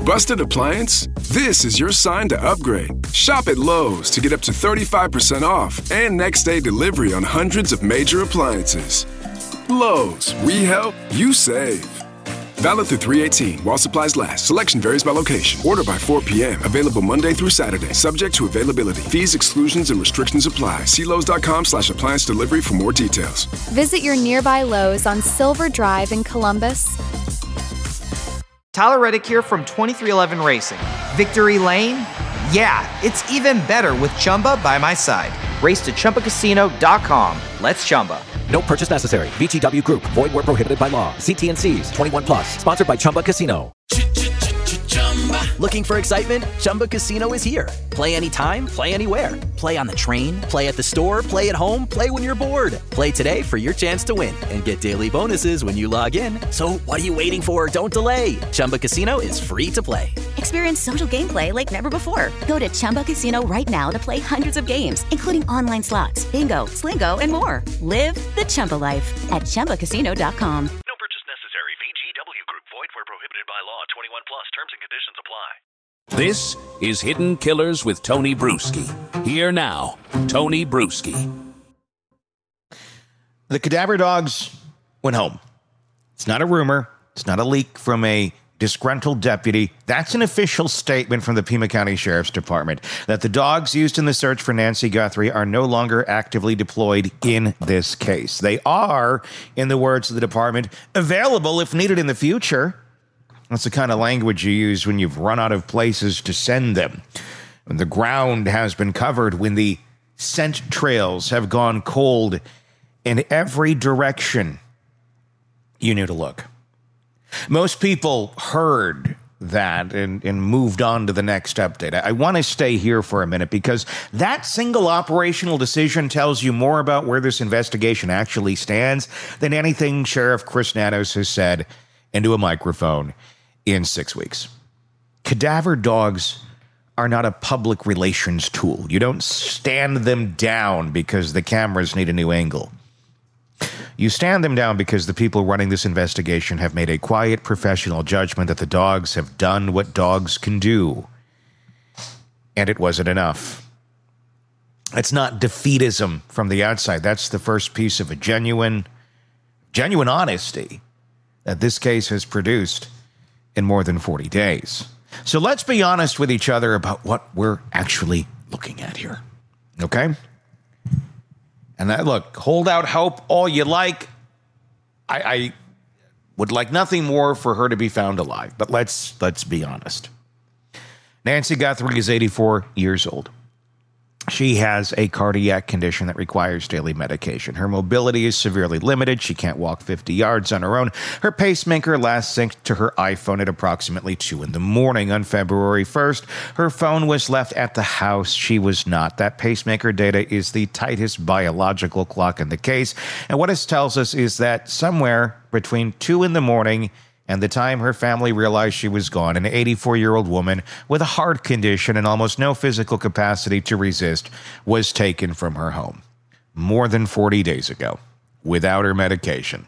Busted appliance? This is your sign to upgrade. Shop at Lowe's to get up to 35% off and next day delivery on hundreds of major appliances. Lowe's, we help, you save. Valid through 3/18 while supplies last. Selection varies by location. Order by 4 p.m. Available Monday through Saturday. Subject to availability. Fees, exclusions, and restrictions apply. See Lowe's.com/appliance delivery for more details. Visit your nearby Lowe's on Silver Drive in Columbus. Tyler Reddick here from 2311 Racing. Victory Lane? Yeah, it's even better with Chumba by my side. Race to ChumbaCasino.com. Let's Chumba. No purchase necessary. VGW Group. Void where prohibited by law. See T&Cs. 21 plus. Sponsored by Chumba Casino. Looking for excitement? Chumba Casino is here. Play anytime, play anywhere. Play on the train, play at the store, play at home, play when you're bored. Play today for your chance to win and get daily bonuses when you log in. So what are you waiting for? Don't delay. Chumba Casino is free to play. Experience social gameplay like never before. Go to Chumba Casino right now to play hundreds of games, including online slots, bingo, Slingo, and more. Live the Chumba life at ChumbaCasino.com. No purchase necessary. VGW Group. Void where prohibited by law. 21 plus. Terms and conditions apply. This is Hidden Killers with Tony Bruschi. Here now, Tony Bruschi. The cadaver dogs went home. It's not a rumor. It's not a leak from a disgruntled deputy. That's an official statement from the Pima County Sheriff's Department that the dogs used in the search for Nancy Guthrie are no longer actively deployed in this case. They are, in the words of the department, available if needed in the future. That's the kind of language you use when you've run out of places to send them. When the ground has been covered, when the scent trails have gone cold in every direction you knew to look. Most people heard that and moved on to the next update. I want to stay here for a minute because that single operational decision tells you more about where this investigation actually stands than anything Sheriff Chris Nanos has said into a microphone in 6 weeks. Cadaver dogs are not a public relations tool. You don't stand them down because the cameras need a new angle. You stand them down because the people running this investigation have made a quiet, professional judgment that the dogs have done what dogs can do. And it wasn't enough. It's not defeatism from the outside. That's the first piece of a genuine honesty that this case has produced in more than 40 days. So let's be honest with each other about what we're actually looking at here. Okay? And look, hold out hope all you like. I would like nothing more for her to be found alive. But let's be honest. Nancy Guthrie is 84 years old. She has a cardiac condition that requires daily medication. Her mobility is severely limited. She can't walk 50 yards on her own. Her pacemaker last synced to her iPhone at approximately 2 a.m. On February 1st, her phone was left at the house. She was not. That pacemaker data is the tightest biological clock in the case. And what this tells us is that somewhere between 2 a.m. and the time her family realized she was gone, an 84-year-old woman with a heart condition and almost no physical capacity to resist was taken from her home more than 40 days ago without her medication.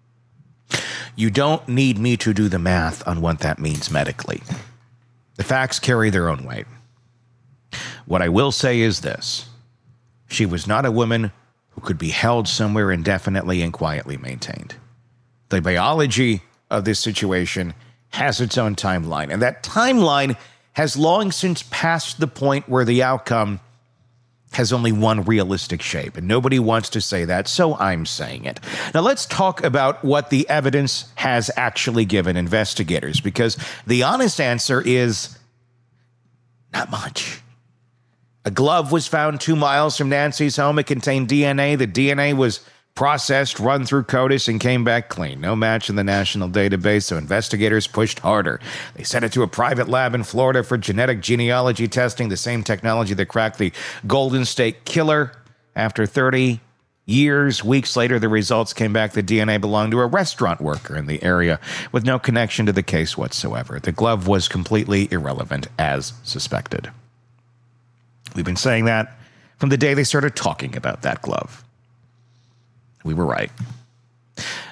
You don't need me to do the math on what that means medically. The facts carry their own weight. What I will say is this. She was not a woman who could be held somewhere indefinitely and quietly maintained. The biology of this situation has its own timeline, and that timeline has long since passed the point where the outcome has only one realistic shape, and nobody wants to say that, so I'm saying it. Now let's talk about what the evidence has actually given investigators, because the honest answer is not much. A glove was found 2 miles from Nancy's home. It contained DNA. The DNA was processed, run through CODIS, and came back clean. No match in the national database, so investigators pushed harder. They sent it to a private lab in Florida for genetic genealogy testing, the same technology that cracked the Golden State Killer. After 30 years, weeks later, the results came back. The DNA belonged to a restaurant worker in the area with no connection to the case whatsoever. The glove was completely irrelevant, as suspected. We've been saying that from the day they started talking about that glove. We were right.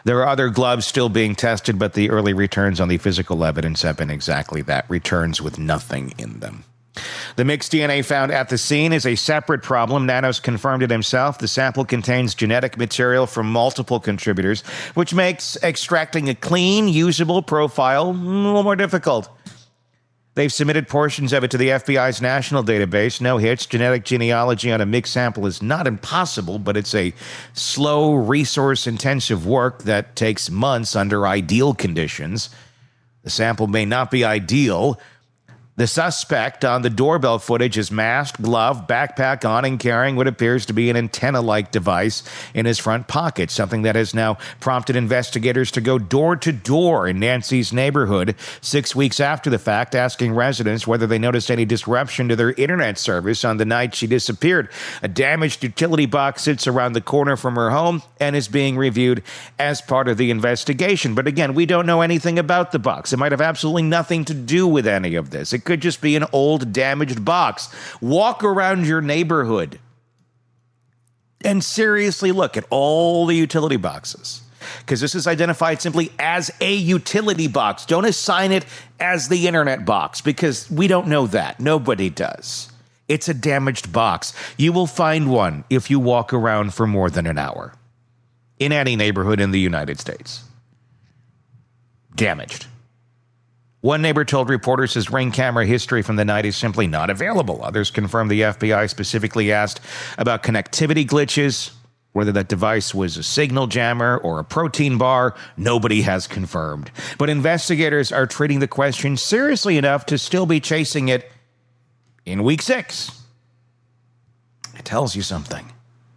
There are other gloves still being tested, but the early returns on the physical evidence have been exactly that, returns with nothing in them. The mixed DNA found at the scene is a separate problem. Nanos confirmed it himself. The sample contains genetic material from multiple contributors, which makes extracting a clean, usable profile a little more difficult. They've submitted portions of it to the FBI's national database. No hits. Genetic genealogy on a mixed sample is not impossible, but it's a slow, resource-intensive work that takes months under ideal conditions. The sample may not be ideal. The suspect on the doorbell footage is masked, gloved, backpack on, and carrying what appears to be an antenna-like device in his front pocket, something that has now prompted investigators to go door to door in Nancy's neighborhood 6 weeks after the fact, asking residents whether they noticed any disruption to their internet service on the night she disappeared. A damaged utility box sits around the corner from her home and is being reviewed as part of the investigation. But again, we don't know anything about the box. It might have absolutely nothing to do with any of this. It could just be an old, damaged box. Walk around your neighborhood and seriously look at all the utility boxes, because this is identified simply as a utility box. Don't assign it as the internet box, because we don't know that. Nobody does. It's a damaged box. You will find one if you walk around for more than an hour in any neighborhood in the United States. Damaged. One neighbor told reporters his Ring camera history from the night is simply not available. Others confirmed the FBI specifically asked about connectivity glitches, whether that device was a signal jammer or a protein bar. Nobody has confirmed. But investigators are treating the question seriously enough to still be chasing it in week 6. It tells you something.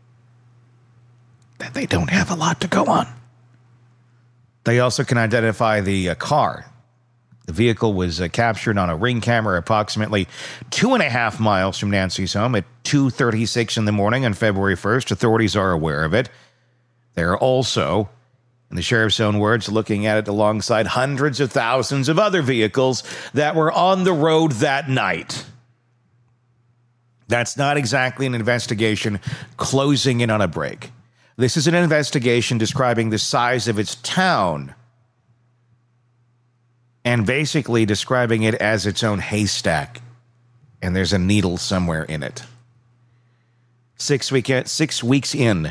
That they don't have a lot to go on. They also can identify the car. The vehicle was captured on a Ring camera approximately 2.5 miles from Nancy's home at 2:36 in the morning on February 1st. Authorities are aware of it. They're also, in the sheriff's own words, looking at it alongside hundreds of thousands of other vehicles that were on the road that night. That's not exactly an investigation closing in on a break. This is an investigation describing the size of its town and basically describing it as its own haystack, and there's a needle somewhere in it. 6 weeks in,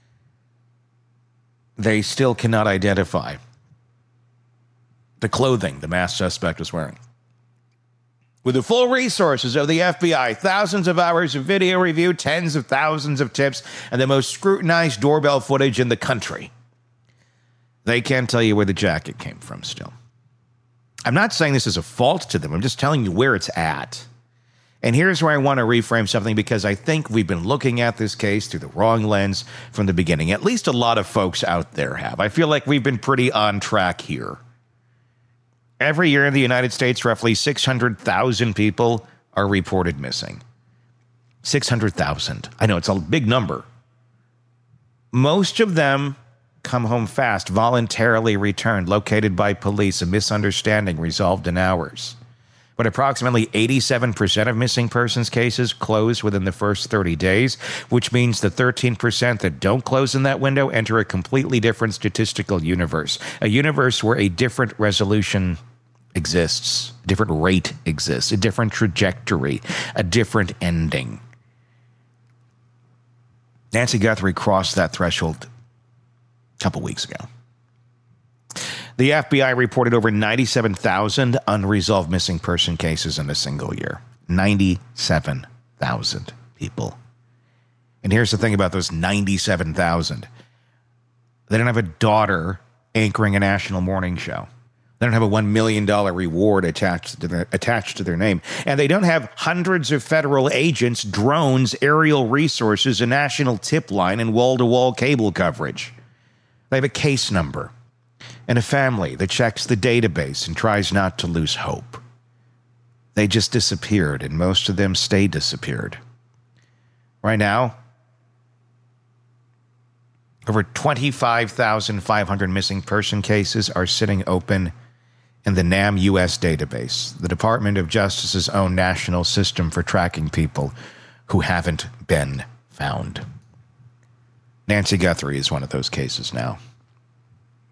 they still cannot identify the clothing the masked suspect was wearing. With the full resources of the FBI, thousands of hours of video review, tens of thousands of tips, and the most scrutinized doorbell footage in the country, they can't tell you where the jacket came from still. I'm not saying this is a fault to them. I'm just telling you where it's at. And here's where I want to reframe something, because I think we've been looking at this case through the wrong lens from the beginning. At least a lot of folks out there have. I feel like we've been pretty on track here. Every year in the United States, roughly 600,000 people are reported missing. 600,000. I know it's a big number. Most of them come home fast, voluntarily returned, located by police, a misunderstanding resolved in hours. But approximately 87% of missing persons cases close within the first 30 days, which means the 13% that don't close in that window enter a completely different statistical universe, a universe where a different resolution exists, a different rate exists, a different trajectory, a different ending. Nancy Guthrie crossed that threshold couple weeks ago. The FBI reported over 97,000 unresolved missing person cases in a single year. 97,000 people. And here's the thing about those 97,000. They don't have a daughter anchoring a national morning show. They don't have a $1 million reward attached to their name. And they don't have hundreds of federal agents, drones, aerial resources, a national tip line, and wall-to-wall cable coverage. They have a case number and a family that checks the database and tries not to lose hope. They just disappeared, and most of them stay disappeared. Right now, over 25,500 missing person cases are sitting open in the NAM U.S. database, the Department of Justice's own national system for tracking people who haven't been found. Nancy Guthrie is one of those cases now.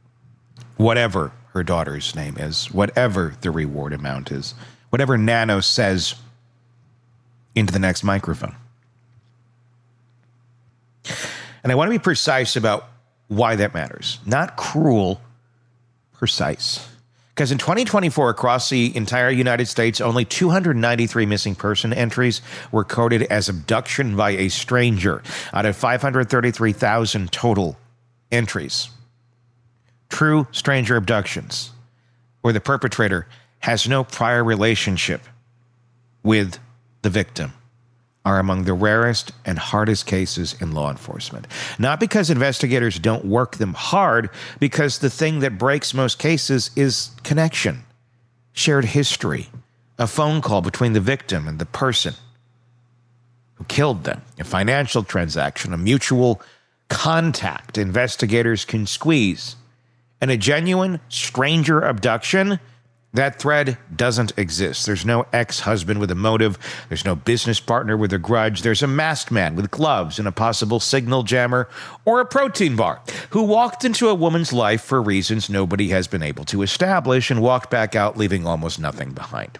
whatever her daughter's name is, whatever the reward amount is, whatever Nano says into the next microphone. And I want to be precise about why that matters. Not cruel, precise. Because in 2024, across the entire United States, only 293 missing person entries were coded as abduction by a stranger out of 533,000 total entries. True stranger abductions, where the perpetrator has no prior relationship with the victim, are among the rarest and hardest cases in law enforcement. Not because investigators don't work them hard, because the thing that breaks most cases is connection, shared history, a phone call between the victim and the person who killed them, a financial transaction, a mutual contact investigators can squeeze. And a genuine stranger abduction, that thread doesn't exist. There's no ex-husband with a motive. There's no business partner with a grudge. There's a masked man with gloves and a possible signal jammer or a protein bar who walked into a woman's life for reasons nobody has been able to establish and walked back out leaving almost nothing behind.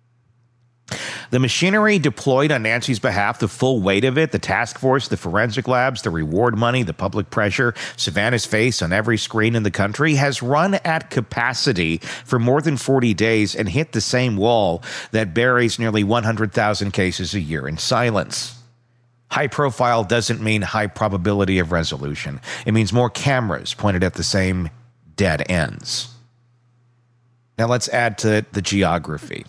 The machinery deployed on Nancy's behalf, the full weight of it, the task force, the forensic labs, the reward money, the public pressure, Savannah's face on every screen in the country, has run at capacity for more than 40 days and hit the same wall that buries nearly 100,000 cases a year in silence. High profile doesn't mean high probability of resolution. It means more cameras pointed at the same dead ends. Now let's add to the geography.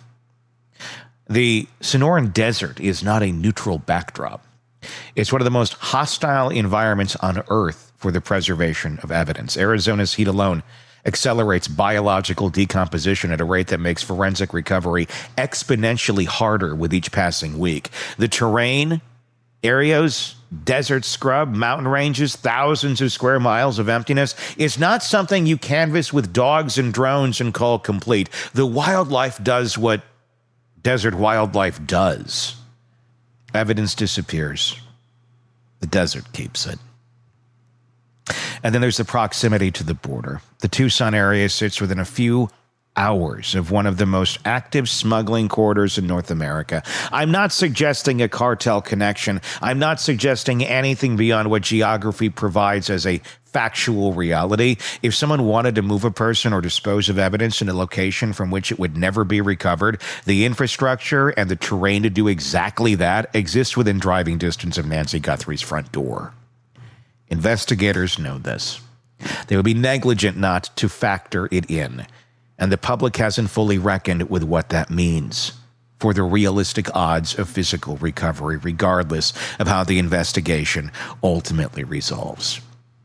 The Sonoran Desert is not a neutral backdrop. It's one of the most hostile environments on Earth for the preservation of evidence. Arizona's heat alone accelerates biological decomposition at a rate that makes forensic recovery exponentially harder with each passing week. The terrain, areas, desert scrub, mountain ranges, thousands of square miles of emptiness is not something you canvass with dogs and drones and call complete. The wildlife does what desert wildlife does. Evidence disappears. The desert keeps it. And then there's the proximity to the border. The Tucson area sits within a few hours of one of the most active smuggling corridors in North America. I'm not suggesting a cartel connection. I'm not suggesting anything beyond what geography provides as a factual reality. If someone wanted to move a person or dispose of evidence in a location from which it would never be recovered, the infrastructure and the terrain to do exactly that exists within driving distance of Nancy Guthrie's front door. Investigators know this. They would be negligent not to factor it in, and the public hasn't fully reckoned with what that means for the realistic odds of physical recovery, regardless of how the investigation ultimately resolves.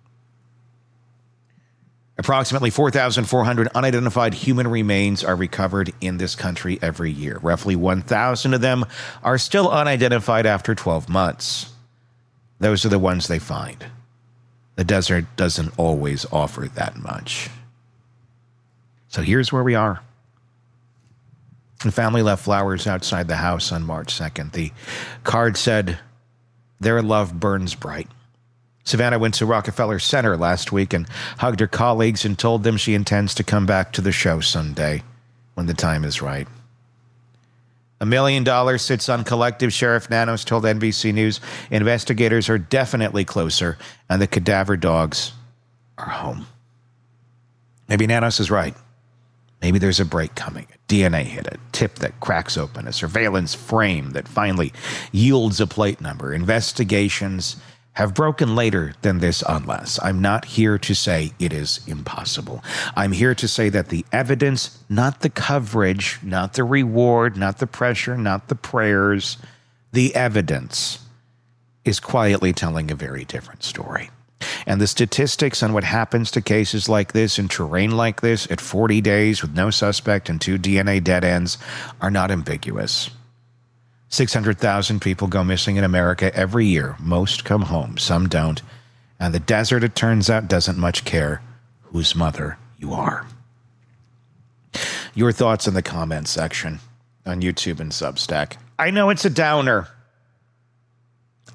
Approximately 4,400 unidentified human remains are recovered in this country every year. Roughly 1,000 of them are still unidentified after 12 months. Those are the ones they find. The desert doesn't always offer that much. So here's where we are. The family left flowers outside the house on March 2nd. The card said, "Their love burns bright." Savannah went to Rockefeller Center last week and hugged her colleagues and told them she intends to come back to the show someday when the time is right. $1 million sits on collective, Sheriff Nanos told NBC News. Investigators are definitely closer, and the cadaver dogs are home. Maybe Nanos is right. Maybe there's a break coming, a DNA hit, a tip that cracks open, a surveillance frame that finally yields a plate number. Investigations have broken later than this unless. I'm not here to say it is impossible. I'm here to say that the evidence, not the coverage, not the reward, not the pressure, not the prayers, the evidence is quietly telling a very different story. And the statistics on what happens to cases like this in terrain like this at 40 days with no suspect and 2 DNA dead ends are not ambiguous. 600,000 people go missing in America every year. Most come home, some don't. And the desert, it turns out, doesn't much care whose mother you are. Your thoughts in the comments section on YouTube and Substack. I know it's a downer,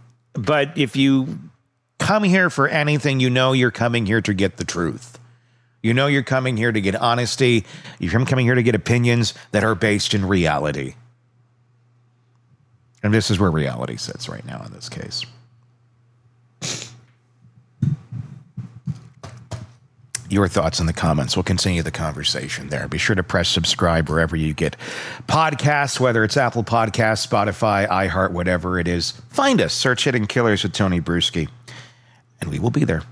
but if you come here for anything, you know you're coming here to get the truth. You know you're coming here to get honesty. You're coming here to get opinions that are based in reality. And this is where reality sits right now in this case. Your thoughts in the comments. We'll continue the conversation there. Be sure to press subscribe wherever you get podcasts, whether it's Apple Podcasts, Spotify, iHeart, whatever it is. Find us. Search Hidden Killers with Tony Bruschi. And we will be there.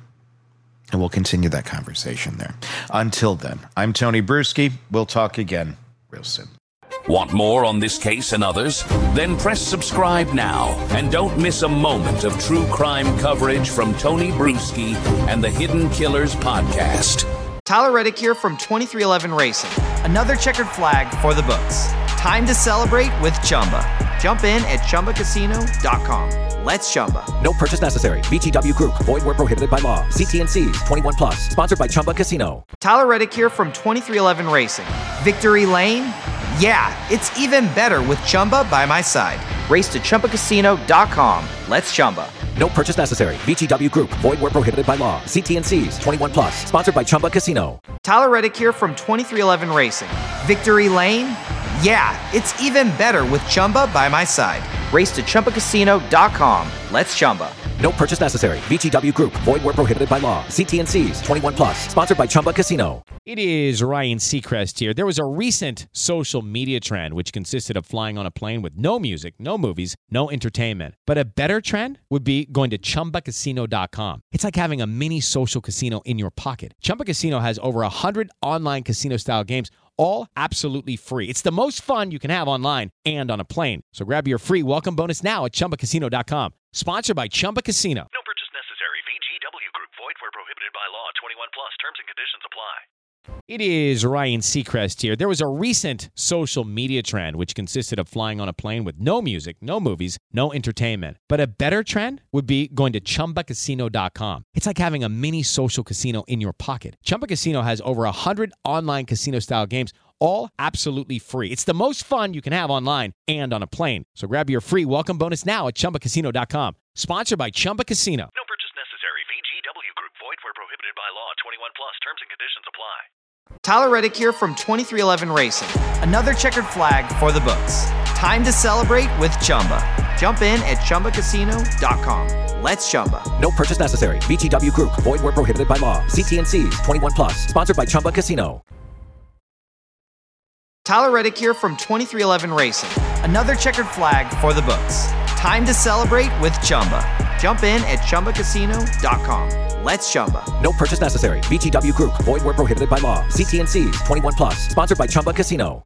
And we'll continue that conversation there. Until then, I'm Tony Bruschi. We'll talk again real soon. Want more on this case and others? Then press subscribe now and don't miss a moment of true crime coverage from Tony Bruschi and the Hidden Killers podcast. Tyler Reddick here from 2311 Racing. Another checkered flag for the books. Time to celebrate with Chumba. Jump in at ChumbaCasino.com. Let's Chumba. No purchase necessary. VGW Group. Void where prohibited by law. See T&Cs. 21 plus. Sponsored by Chumba Casino. Tyler Reddick here from 2311 Racing. Victory Lane? Yeah, it's even better with Chumba by my side. Race to ChumbaCasino.com. Let's Chumba. No purchase necessary. VGW Group. Void where prohibited by law. See T&Cs. 21 plus. Sponsored by Chumba Casino. Tyler Reddick here from 2311 Racing. Victory Lane? Yeah, it's even better with Chumba by my side. Race to ChumbaCasino.com. Let's Chumba. No purchase necessary. VGW Group. Void where prohibited by law. See T&Cs. 21 plus. Sponsored by Chumba Casino. It is Ryan Seacrest here. There was a recent social media trend which consisted of flying on a plane with no music, no movies, no entertainment. But a better trend would be going to ChumbaCasino.com. It's like having a mini social casino in your pocket. Chumba Casino has over 100 online casino-style games, all absolutely free. It's the most fun you can have online and on a plane. So grab your free welcome bonus now at ChumbaCasino.com. Sponsored by Chumba Casino. No purchase necessary. VGW Group. Void where prohibited by law. 21 plus. Terms and conditions apply. It is Ryan Seacrest here. There was a recent social media trend which consisted of flying on a plane with no music, no movies, no entertainment. But a better trend would be going to ChumbaCasino.com. It's like having a mini social casino in your pocket. Chumba Casino has over 100 online casino-style games, all absolutely free. It's the most fun you can have online and on a plane. So grab your free welcome bonus now at ChumbaCasino.com. Sponsored by Chumba Casino. No purchase necessary. VGW Group. Void where prohibited by law. 21 plus. Terms and conditions apply. Tyler Reddick here from 2311 Racing. Another checkered flag for the books. Time to celebrate with Chumba. Jump in at ChumbaCasino.com. Let's Chumba. No purchase necessary. VGW Group. Void where prohibited by law. See T&Cs. 21 plus. Sponsored by Chumba Casino. Tyler Reddick here from 2311 Racing. Another checkered flag for the books. Time to celebrate with Chumba. Jump in at ChumbaCasino.com. Let's Chumba. No purchase necessary. VGW Group. Void where prohibited by law. See T&Cs. 21 plus. Sponsored by Chumba Casino.